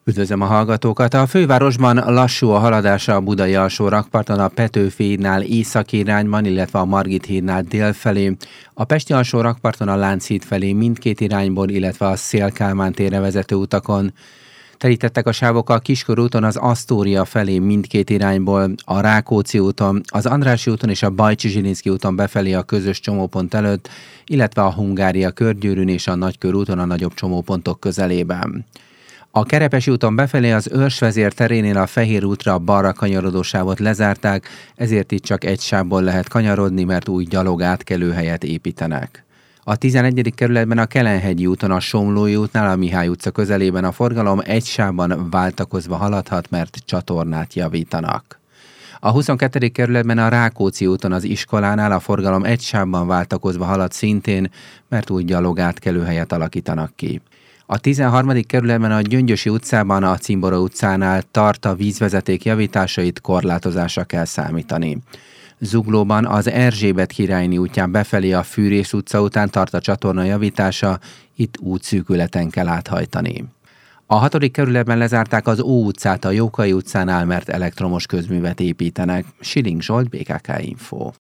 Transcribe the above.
Üdvözlöm a hallgatókat! A fővárosban lassú a haladása a Budai alsó rakparton, a Petőfi hídnál északi irányban, illetve a Margit hídnál délfelé, a Pesti alsó rakparton a Lánchíd felé mindkét irányból, illetve a Széll-Kálmán térre vezető utakon. Telítettek a sávok a Kiskörúton az Asztória felé mindkét irányból, a Rákóczi úton, az Andrássy úton és a Bajcsy-Zsilinszky úton befelé a közös csomópont előtt, illetve a Hungária körgyűrűn és a Nagykörúton a nagyobb csomópontok közelében. A Kerepesi úton befelé az Őrsvezér terénél a Fehér útra a balra kanyarodó sávot lezárták, ezért itt csak egy sávból lehet kanyarodni, mert új gyalogátkelőhelyet építenek. A 11. kerületben a Kelenhegyi úton a Somlói útnál a Mihály utca közelében a forgalom egy sávban váltakozva haladhat, mert csatornát javítanak. A 22. kerületben a Rákóczi úton az iskolánál a forgalom egy sávban váltakozva halad szintén, mert új gyalogátkelőhelyet alakítanak ki. A 13. kerületben a Gyöngyösi utcában a Cimbora utcánál tart a vízvezeték javításait, korlátozásra kell számítani. Zuglóban az Erzsébet királyné útján befelé a Fűrész utca után tart a csatorna javítása, itt útszűkületen kell áthajtani. A 6. kerületben lezárták az Ó utcát a Jókai utcánál, mert elektromos közművet építenek. Siling Zsolt, BKK Info.